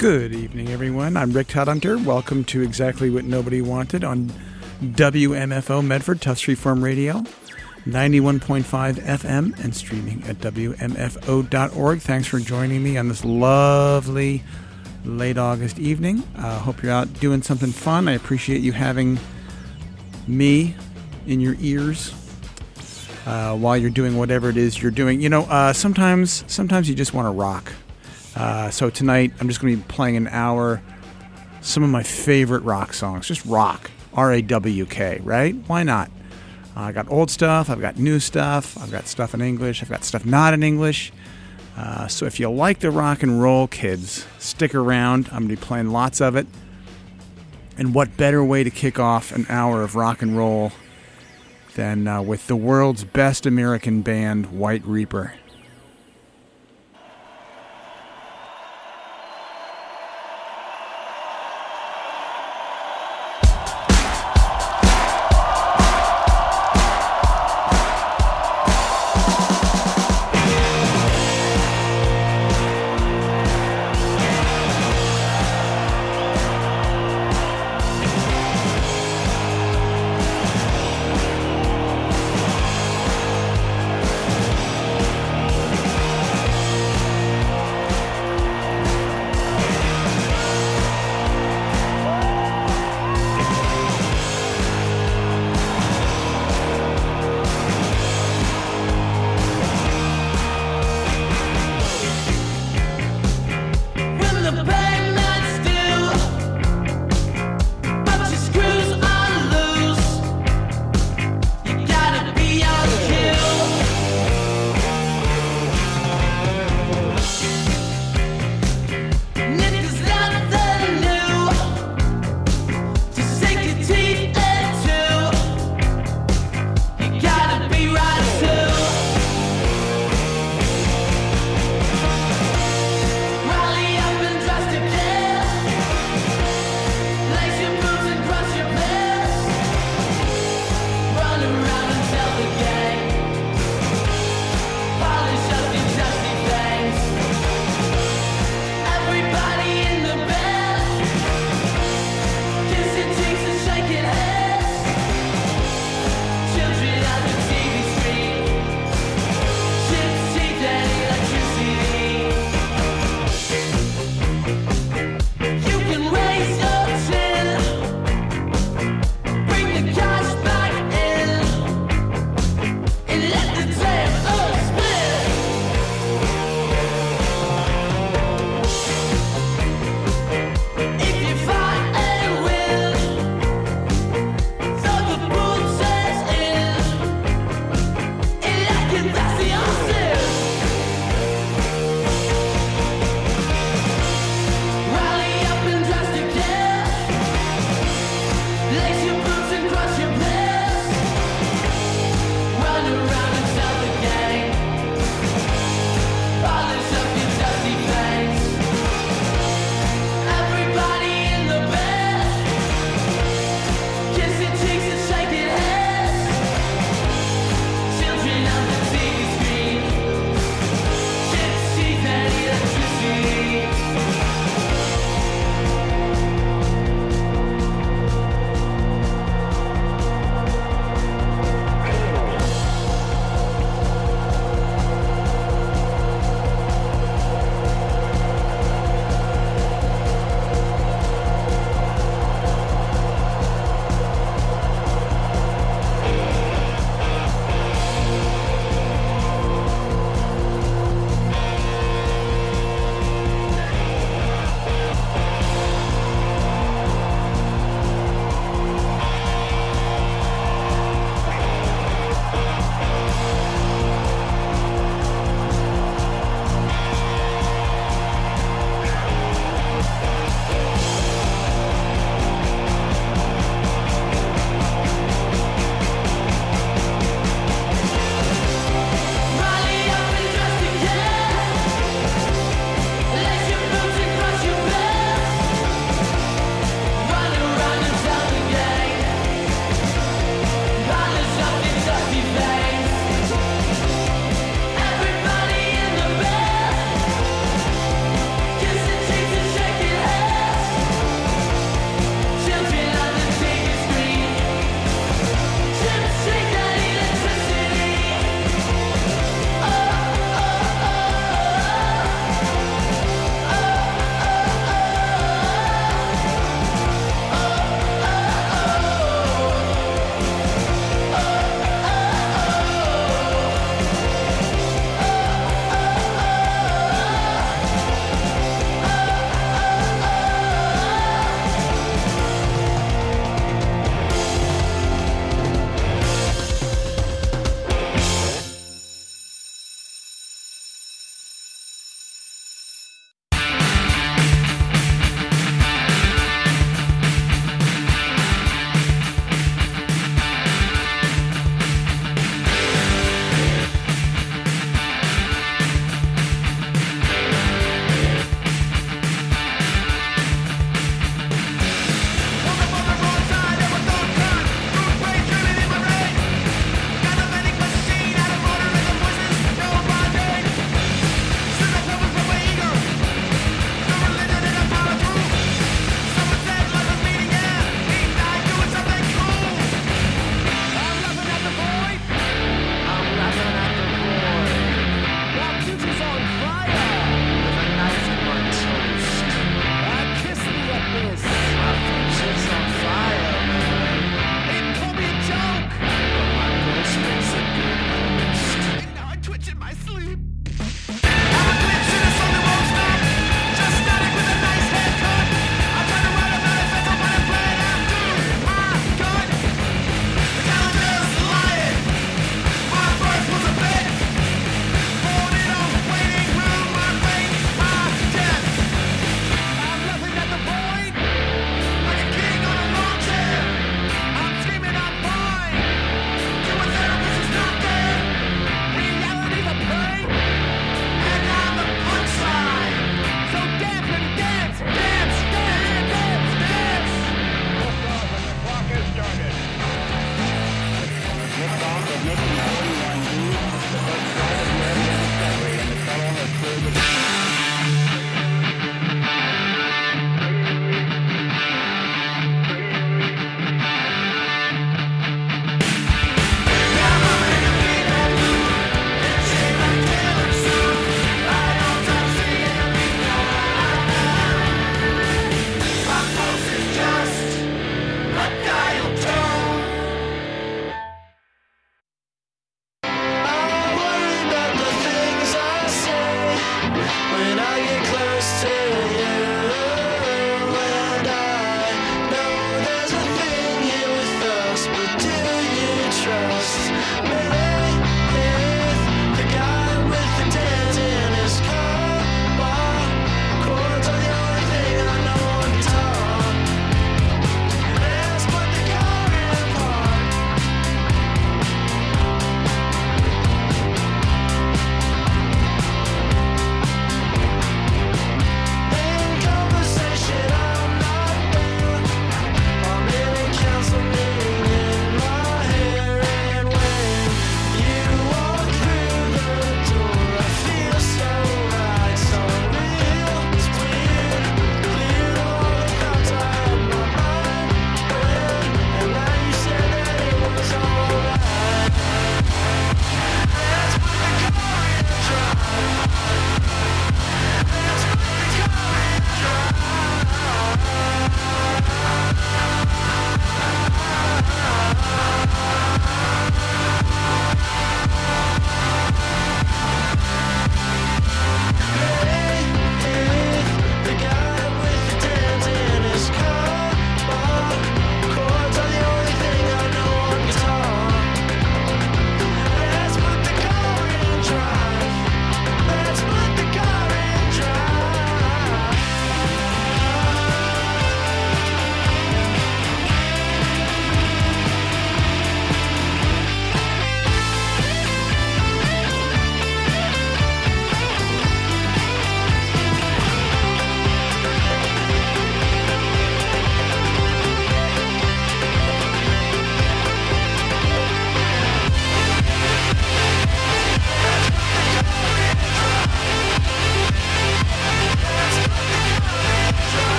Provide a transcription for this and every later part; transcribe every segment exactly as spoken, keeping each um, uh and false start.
Good evening, everyone. I'm Rick Todhunter. Welcome to Exactly What Nobody Wanted on W M F O Medford, Tufts Freeform Radio, ninety-one point five F M, and streaming at W M F O dot org. Thanks for joining me on this lovely late August evening. I uh, hope you're out doing something fun. I appreciate you having me in your ears uh, while you're doing whatever it is you're doing. You know, uh, sometimes sometimes you just want to rock. Uh, so tonight I'm just going to be playing an hour, some of my favorite rock songs. Just rock, R A W K, right? Why not? Uh, I got old stuff, I've got new stuff, I've got stuff in English, I've got stuff not in English. Uh, so if you like the rock and roll, kids, stick around. I'm going to be playing lots of it. And what better way to kick off an hour of rock and roll than uh, with the world's best American band, White Reaper.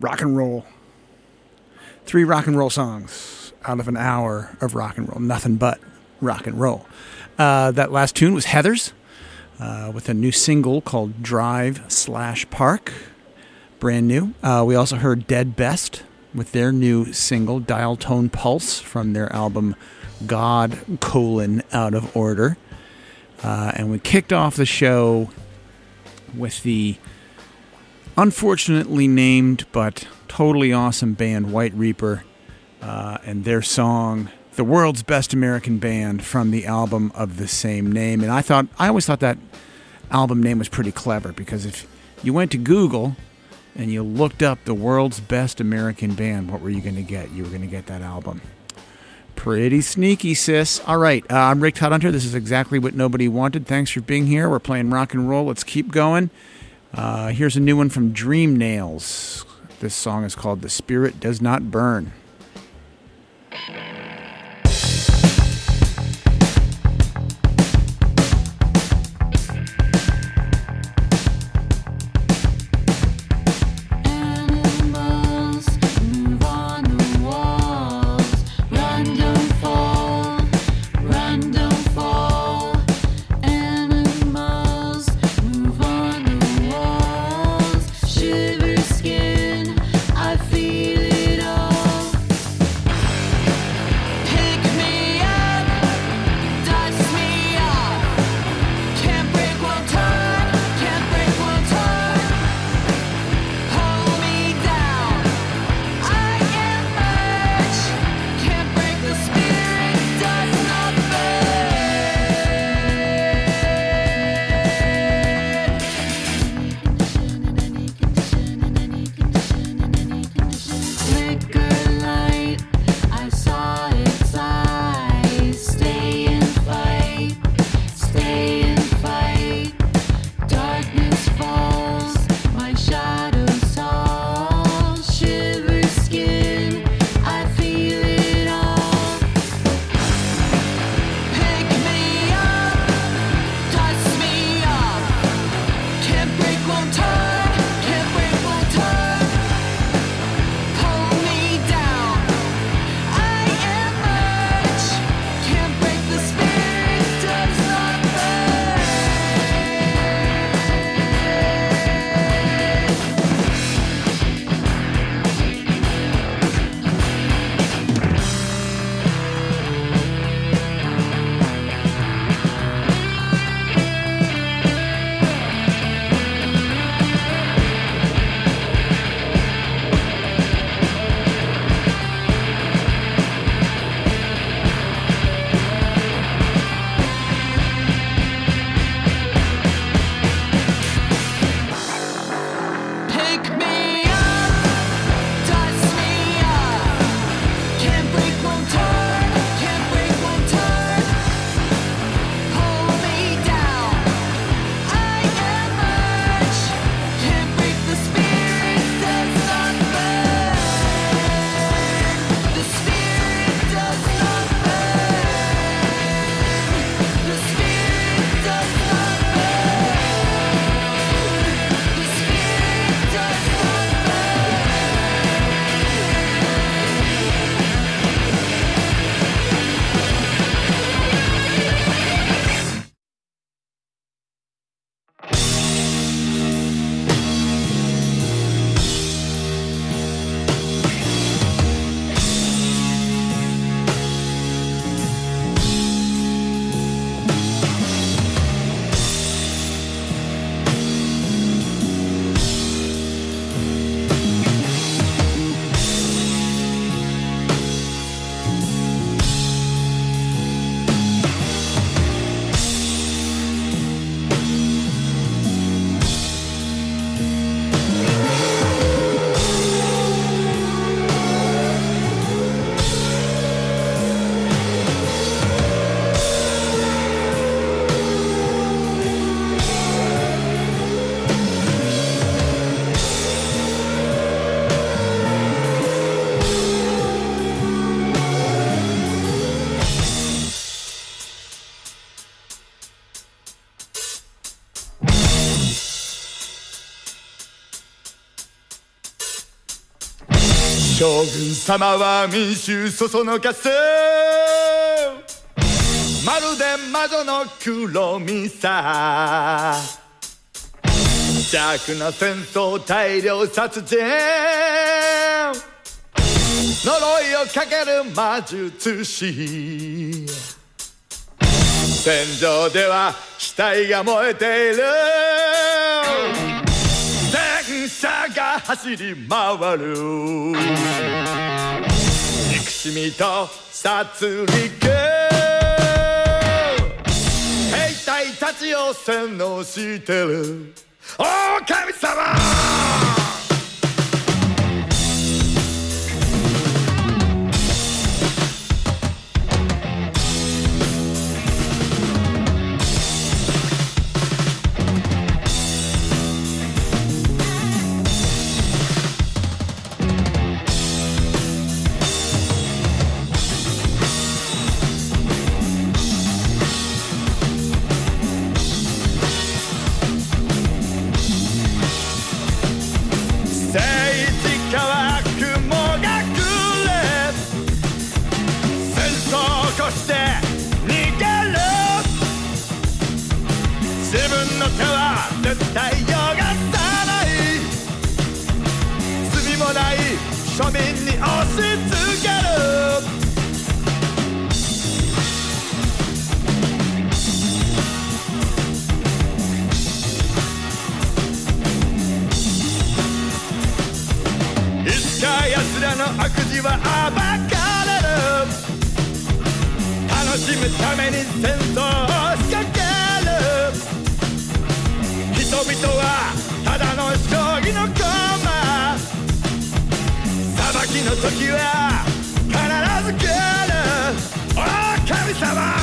rock and roll. Three rock and roll songs out of an hour of rock and roll. Nothing but rock and roll. Uh, that last tune was Heathers uh, with a new single called Drive Slash Park. Brand new. Uh, we also heard Dead Best with their new single Dial Tone Pulse from their album God, colon, Out of Order. Uh, and we kicked off the show with the unfortunately named but totally awesome band White Reaper uh, and their song The World's Best American Band from the album of the same name. And I thought I always thought that album name was pretty clever, because if you went to Google and you looked up The World's Best American Band, what were you going to get? You were going to get that album. Pretty sneaky, sis. All right, uh, I'm Rick Todd Hunter. This is Exactly What Nobody Wanted. Thanks for being here. We're playing rock and roll. Let's keep going. Uh, here's a new one from Dream Nails. This song is called The Spirit Does Not Burn. Shiver skin, I feel it all. 将軍様は民衆そそのかす、まるで魔女の黒みさ。邪悪な戦争、大量殺人、呪いをかける魔術師。戦場では死体が燃えている、戦車が走り回る、憎しみと殺戮、兵隊たちを洗脳してる。お神様、手は絶対逃さない、罪もない庶民に押し付ける。いつか奴らの悪事は暴かれる、楽しむために戦争を仕掛ける。人々はただの将棋の駒、裁きの時は必ず来る。お神様、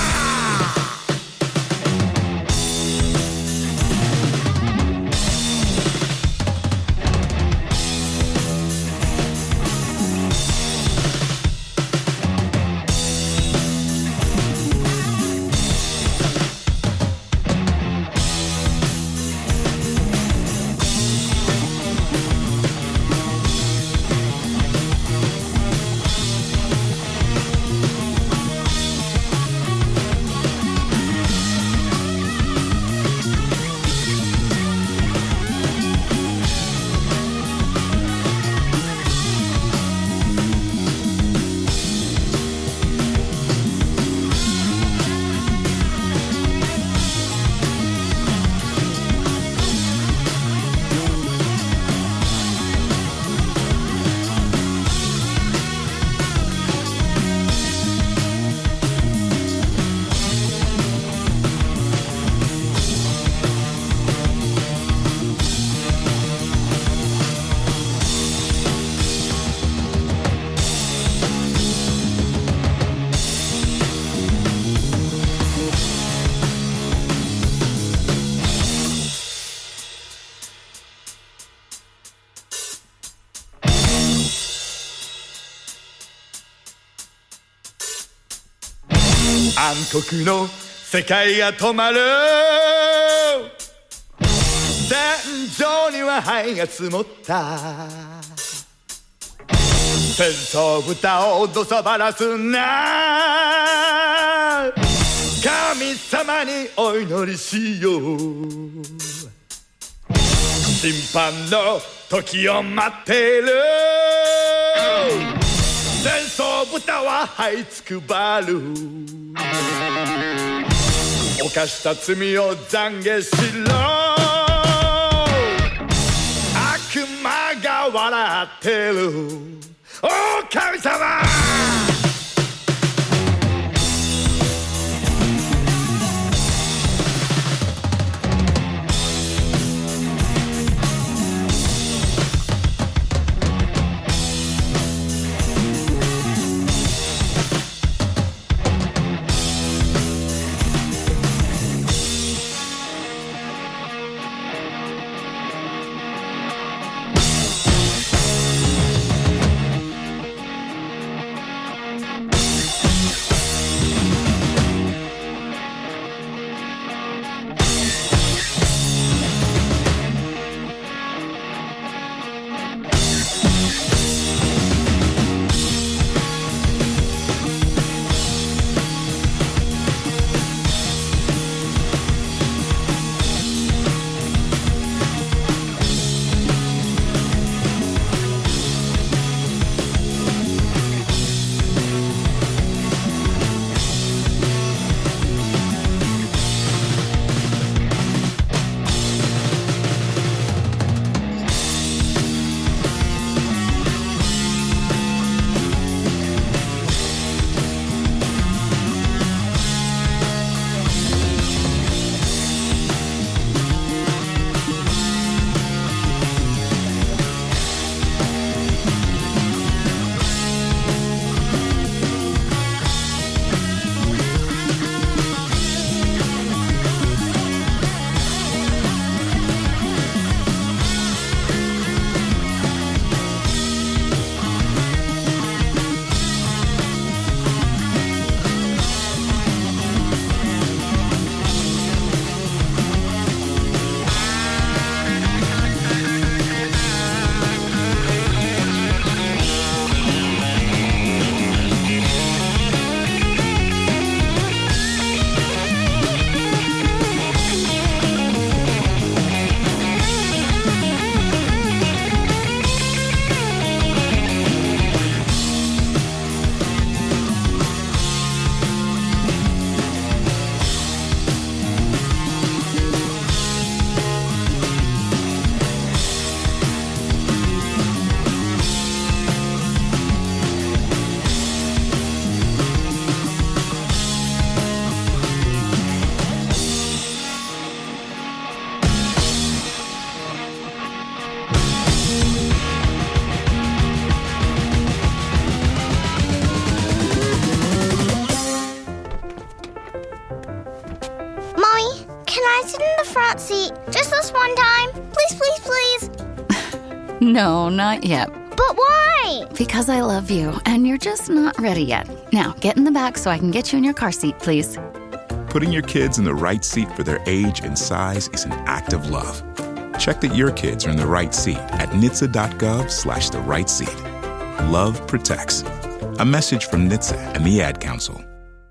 暗黒の世界が止まる、戦場には灰が積もった、戦争豚をどさばらすな、神様にお祈りしよう、審判の時を待っている、戦争豚は這いつくばる、犯した罪を懺悔しろ、悪魔が笑ってる、お神様。 that seat. Just this one time. Please, please, please. No, not yet. But why? Because I love you, and you're just not ready yet. Now, get in the back so I can get you in your car seat, please. Putting your kids in the right seat for their age and size is an act of love. Check that your kids are in the right seat at N H T S A dot gov slash the right seat. Love protects. A message from N H T S A and the Ad Council.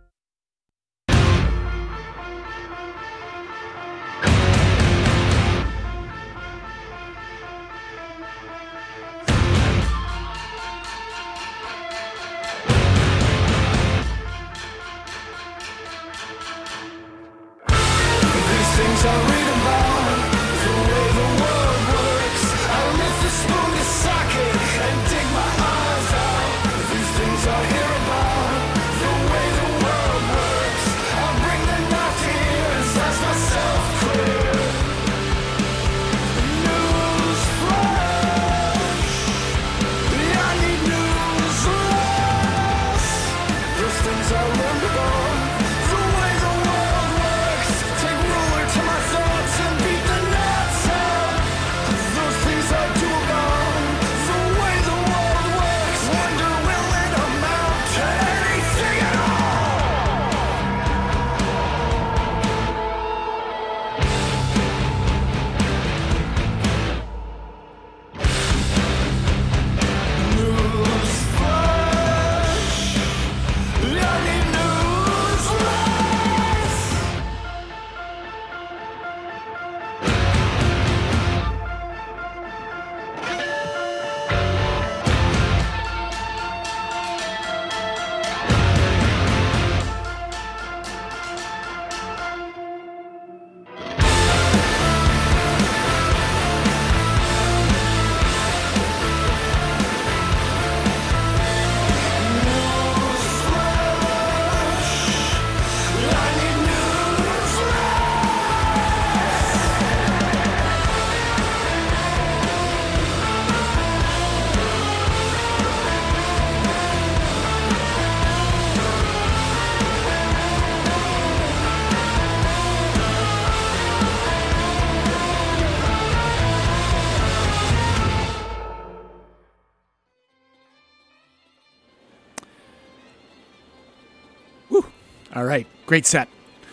All right, great set.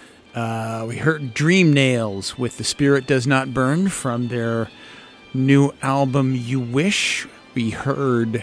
Uh, we heard Dream Nails with The Spirit Does Not Burn from their new album You Wish. We heard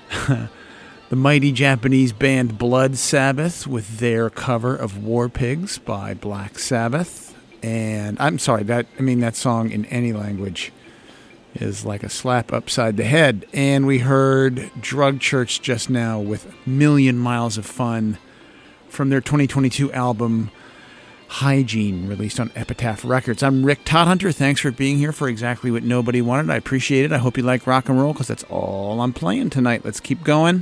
the mighty Japanese band Blood Sabbath with their cover of War Pigs by Black Sabbath. And I'm sorry, that I mean that song in any language is like a slap upside the head. And we heard Drug Church just now with Million Miles of Fun from their twenty twenty-two album Hygiene, released on Epitaph Records. I'm Rick Todhunter. Thanks for being here for Exactly What Nobody Wanted. I appreciate it. I hope you like rock and roll, because that's all I'm playing tonight. Let's keep going.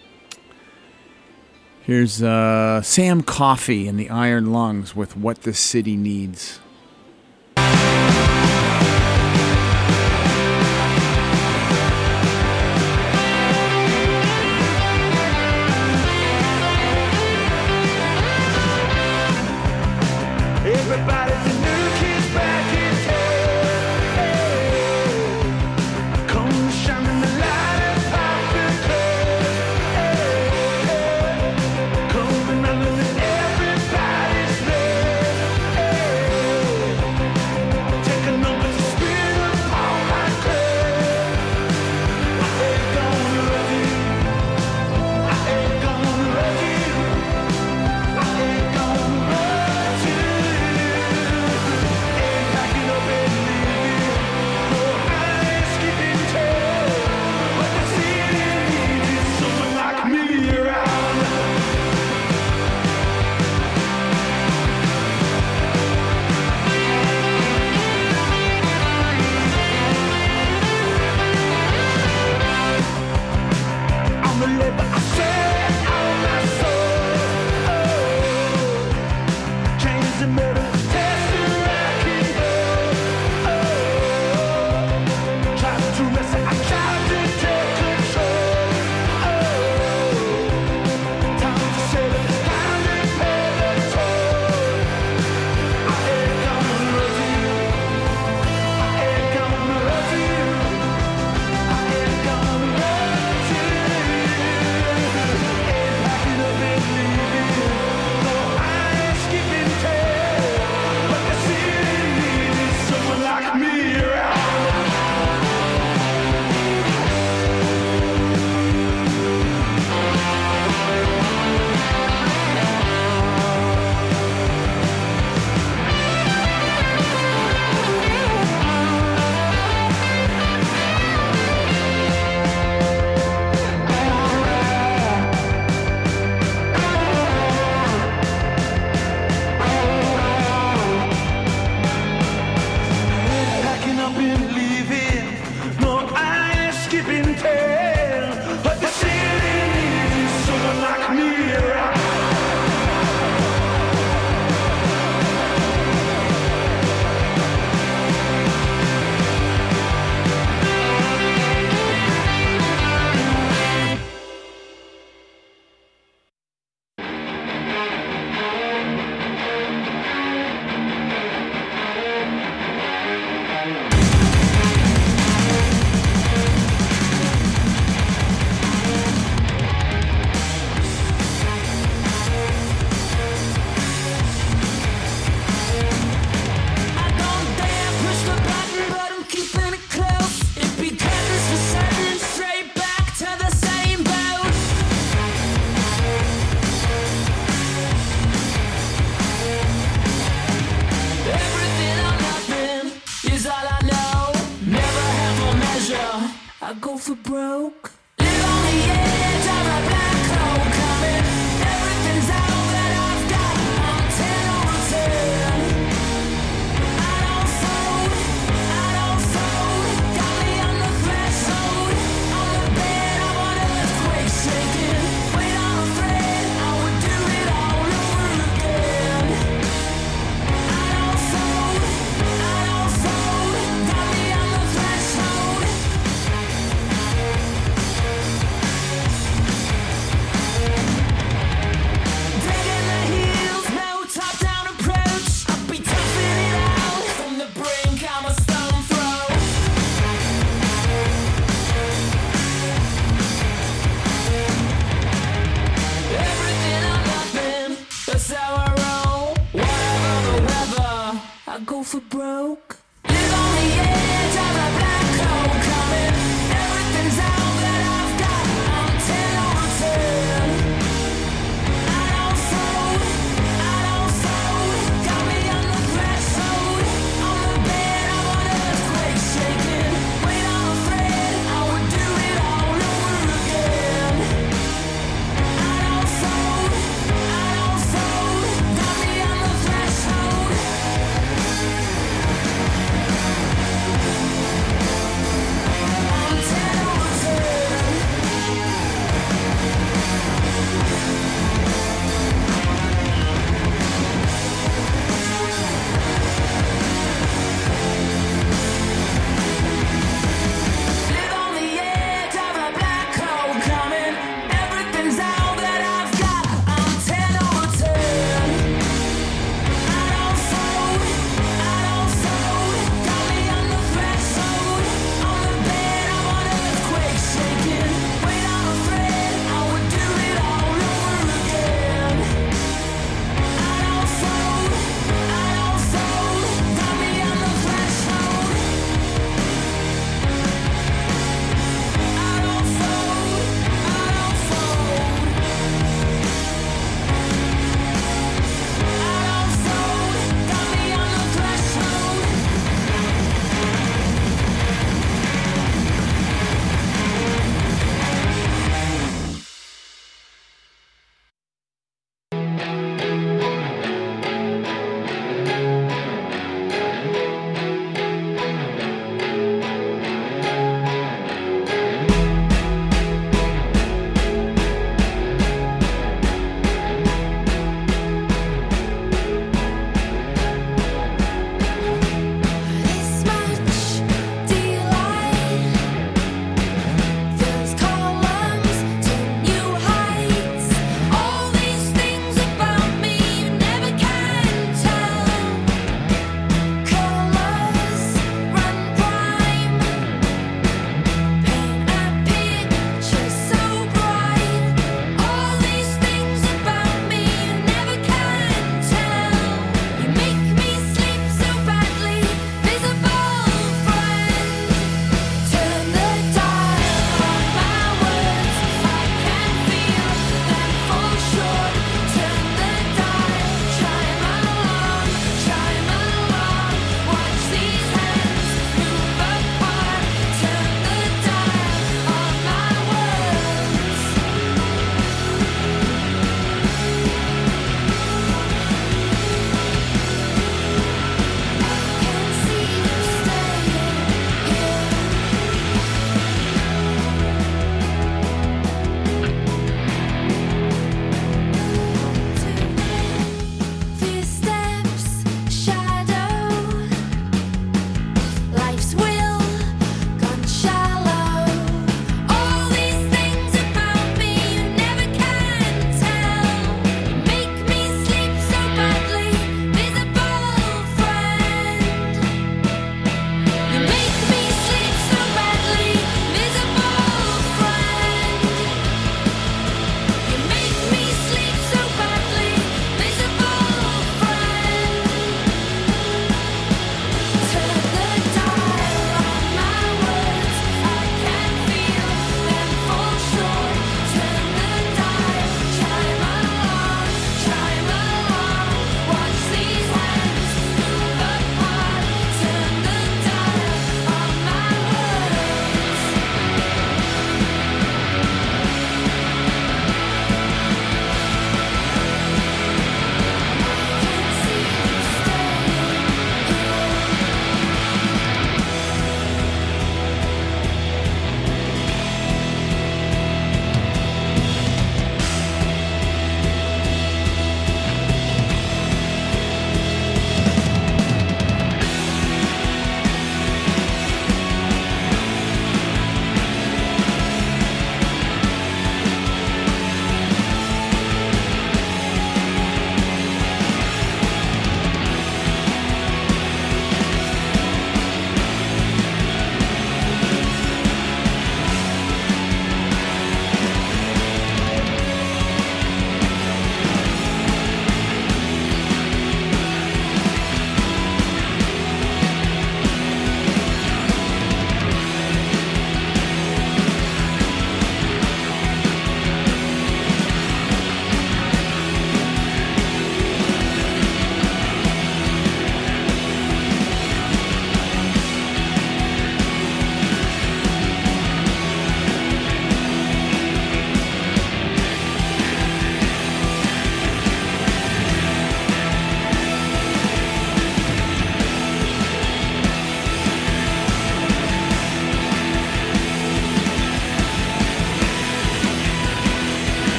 Here's uh, Sam Coffey and the Iron Lungs with What the City Needs. Everybody's a new kid's back in town. Come shining the light and pop the club. Come and run and everybody's there. for broke. Live on the edge of a black hole coming. Everything's all that I've got. I'm ten over ten. I don't fold, I don't fold. Got me on the threshold. On the bed, I'm on earthquake shaking. Wait on a thread, I would do it all over again. I don't fold, I don't fold. Got me on the threshold. Digging the heels, no top-down approach. I'll be toughing it out. From the brink, I'm a stone throw. Everything or nothing, that's how I roll. Whatever the weather, I go for broke. Live on the edge of a black hole coming. Everything's all that I've got. I'm ten over ten. I don't fold, I don't fold. Got me on the threshold. On the bed, I'm on earthquake shaking. Wait on a thread, I would do it all over again. I don't fold, I don't fold. Got me on the threshold.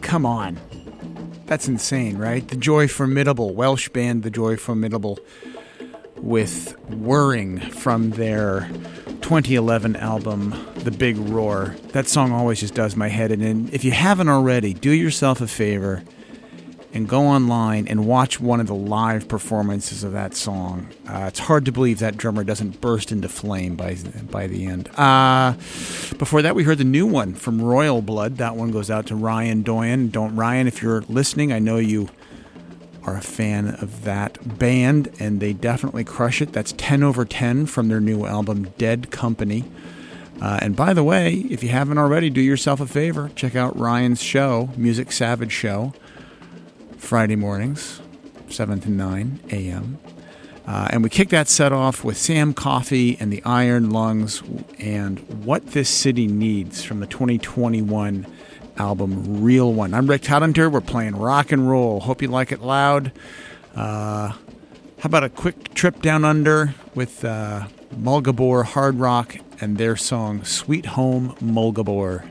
come on. That's insane, right? The Joy Formidable, Welsh band The Joy Formidable, with Whirring from their twenty eleven album, The Big Roar. That song always just does my head in. And if you haven't already, do yourself a favor and go online and watch one of the live performances of that song. Uh, it's hard to believe that drummer doesn't burst into flame by by the end. Uh, before that, we heard the new one from Royal Blood. That one goes out to Ryan Doyen. Don't Ryan, if you're listening, I know you are a fan of that band, and they definitely crush it. That's ten over ten from their new album, Dead Company. Uh, and by the way, if you haven't already, do yourself a favor. Check out Ryan's show, Music Savage Show, Friday mornings, seven to nine a.m. Uh, and we kick that set off with Sam Coffey and the Iron Lungs and What This City Needs from the twenty twenty-one album Real One. I'm Rick Todhunter. We're playing rock and roll. Hope you like it loud. Uh, how about a quick trip down under with uh, Mulgabor Hard Rock and their song Sweet Home Mulgabor.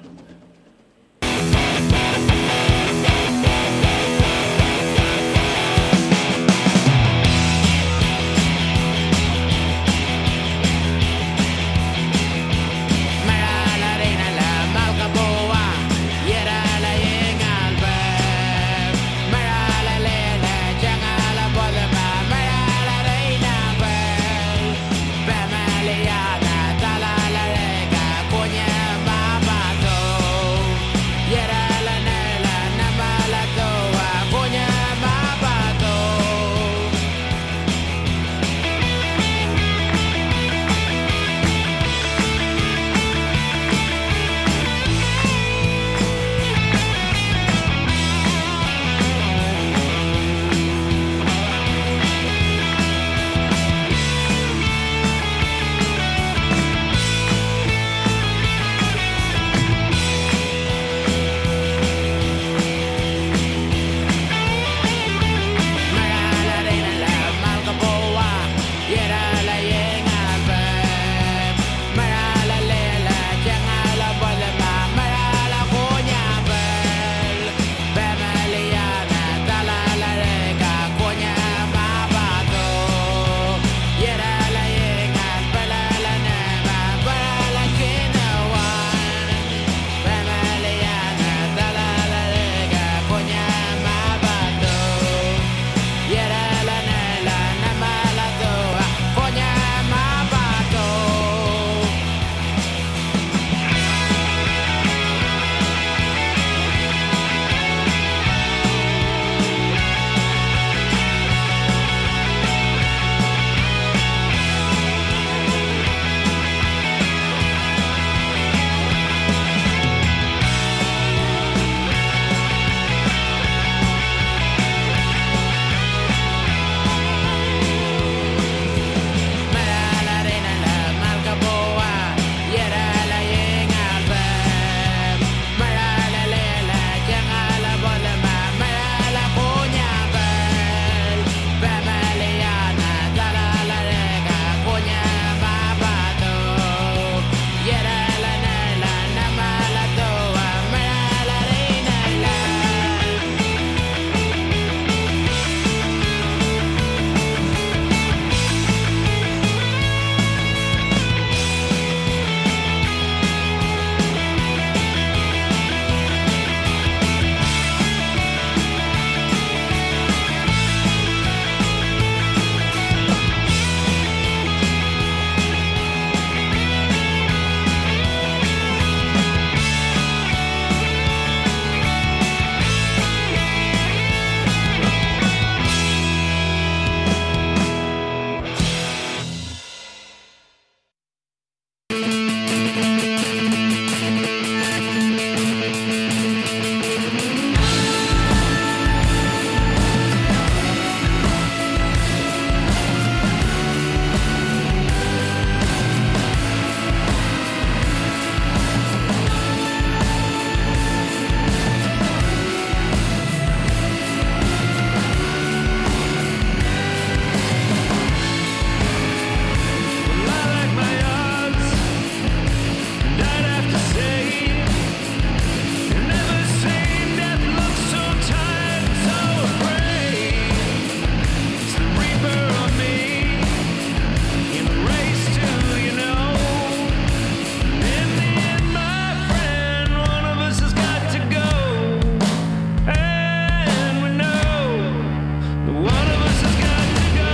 One of us has got to go.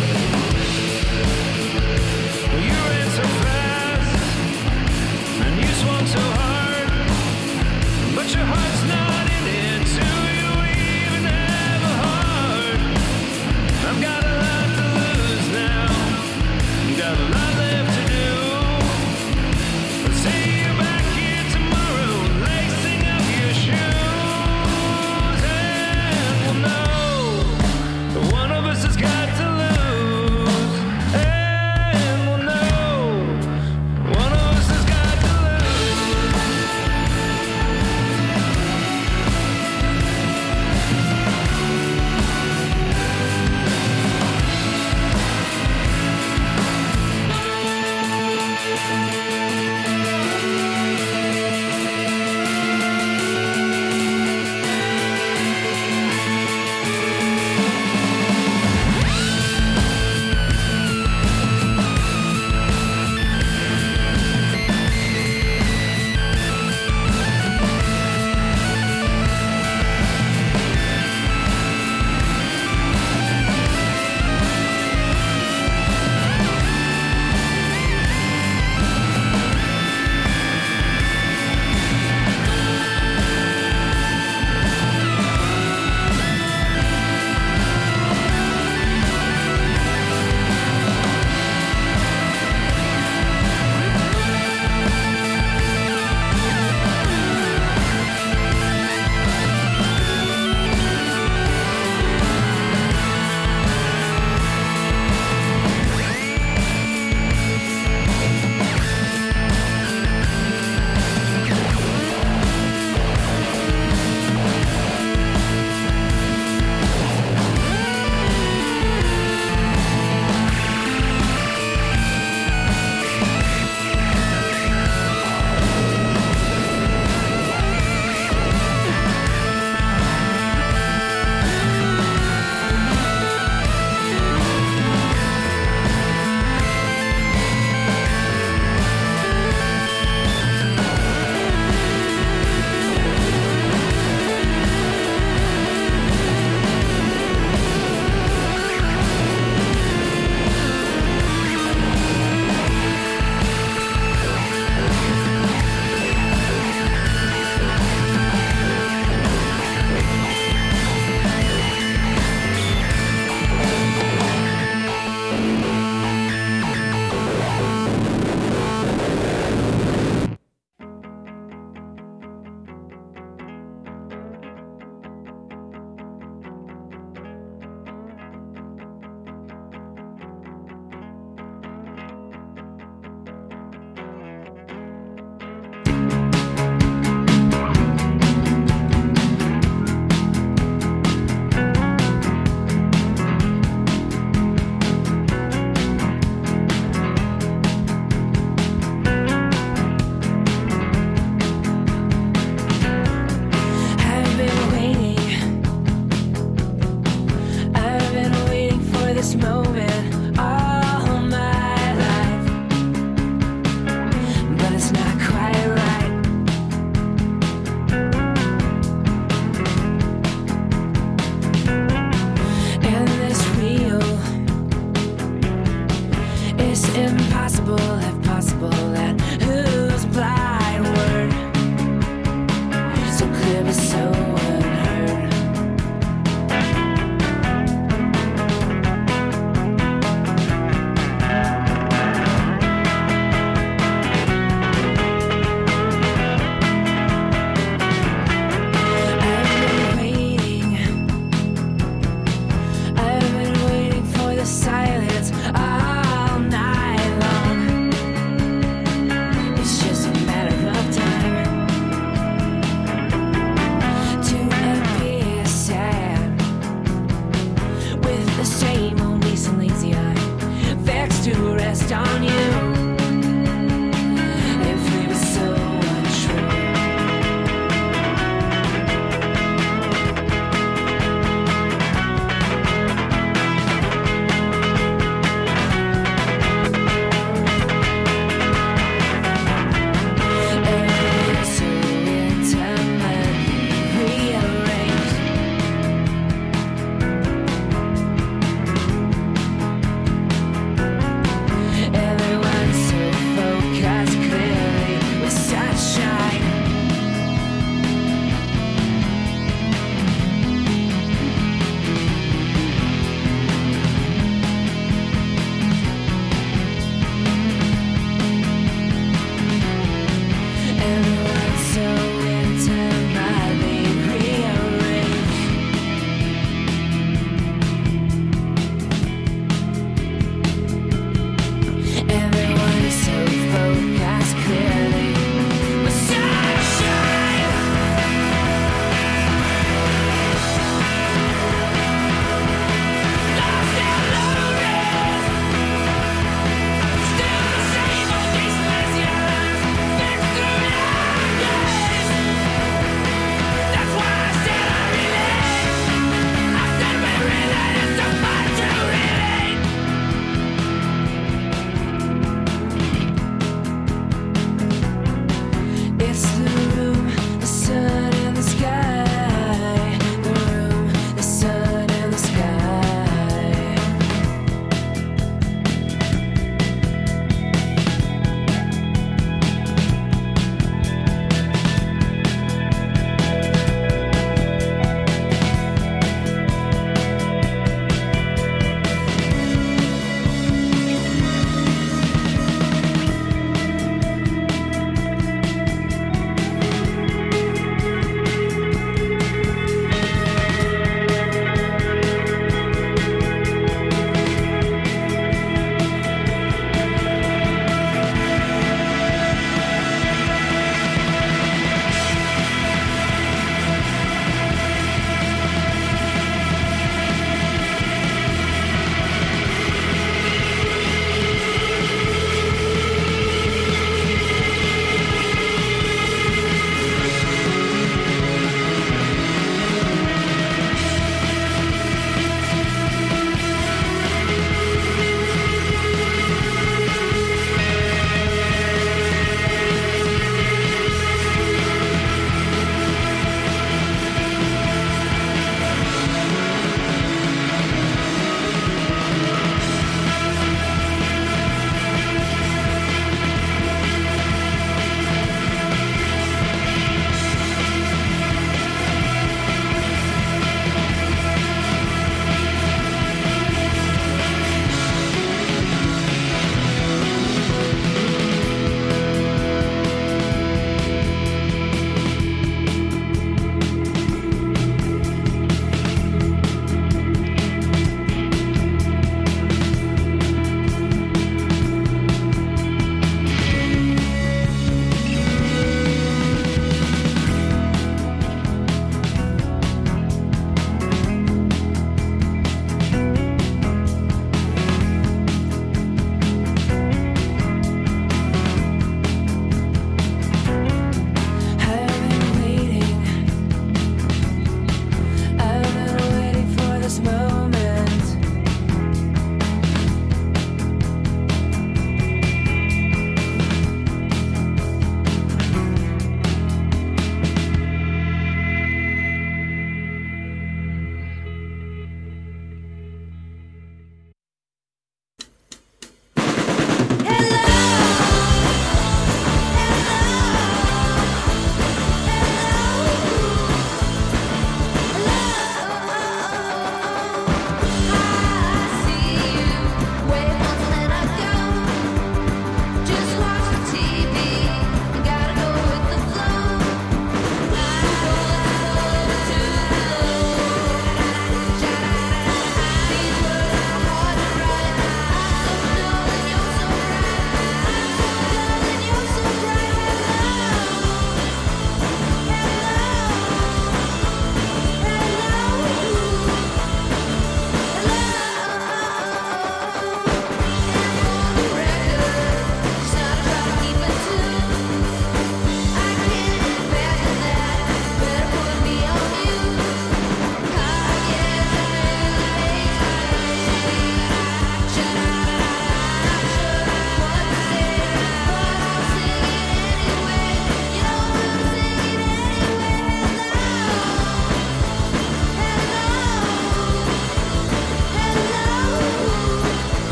You ran so fast, and you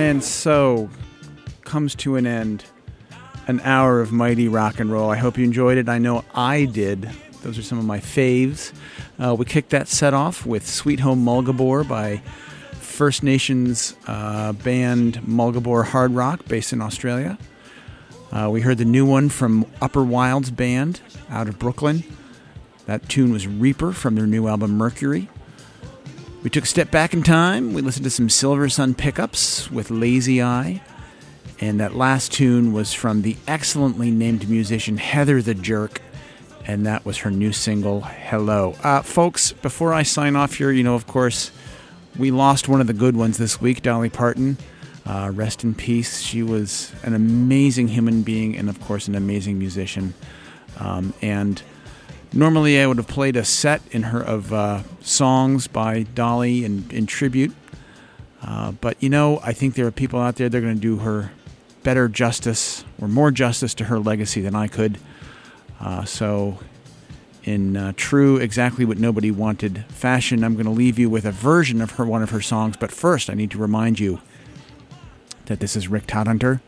And so comes to an end an hour of mighty rock and roll. I hope you enjoyed it. I know I did. Those are some of my faves. Uh, we kicked that set off with Sweet Home Mulgabore by First Nations uh, band Mulgabore Hard Rock, based in Australia. Uh, we heard the new one from Upper Wilds Band out of Brooklyn. That tune was Reaper from their new album Mercury. We took a step back in time. We listened to some Silver Sun pickups with Lazy Eye. And that last tune was from the excellently named musician Heather the Jerk. And that was her new single, Hello. Uh, folks, before I sign off here, you know, of course, we lost one of the good ones this week, Dolly Parton. Uh, rest in peace. She was an amazing human being and, of course, an amazing musician. Um, and... Normally, I would have played a set in her of uh, songs by Dolly in, in tribute. Uh, but, you know, I think there are people out there that are going to do her better justice or more justice to her legacy than I could. Uh, so, in uh, true Exactly What Nobody Wanted fashion, I'm going to leave you with a version of her one of her songs. But first, I need to remind you that this is Rick Todhunter.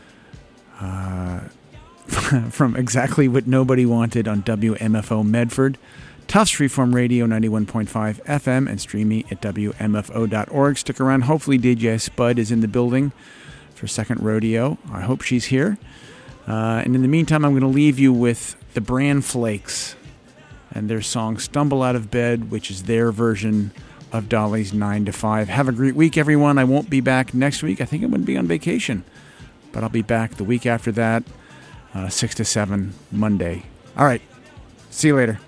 Uh... from Exactly What Nobody Wanted on W M F O Medford, Tufts Freeform Radio ninety-one point five F M, and streaming at W M F O dot org. Stick around. Hopefully D J Spud is in the building for Second Rodeo. I hope she's here. Uh, and in the meantime, I'm going to leave you with the Bran Flakes and their song Stumble Out of Bed, which is their version of Dolly's nine to five. Have a great week, everyone. I won't be back next week. I think I'm going to be on vacation. But I'll be back the week after that. Uh, six to seven Monday. All right. See you later.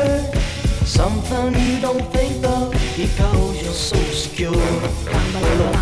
Something you don't think of because you're so secure.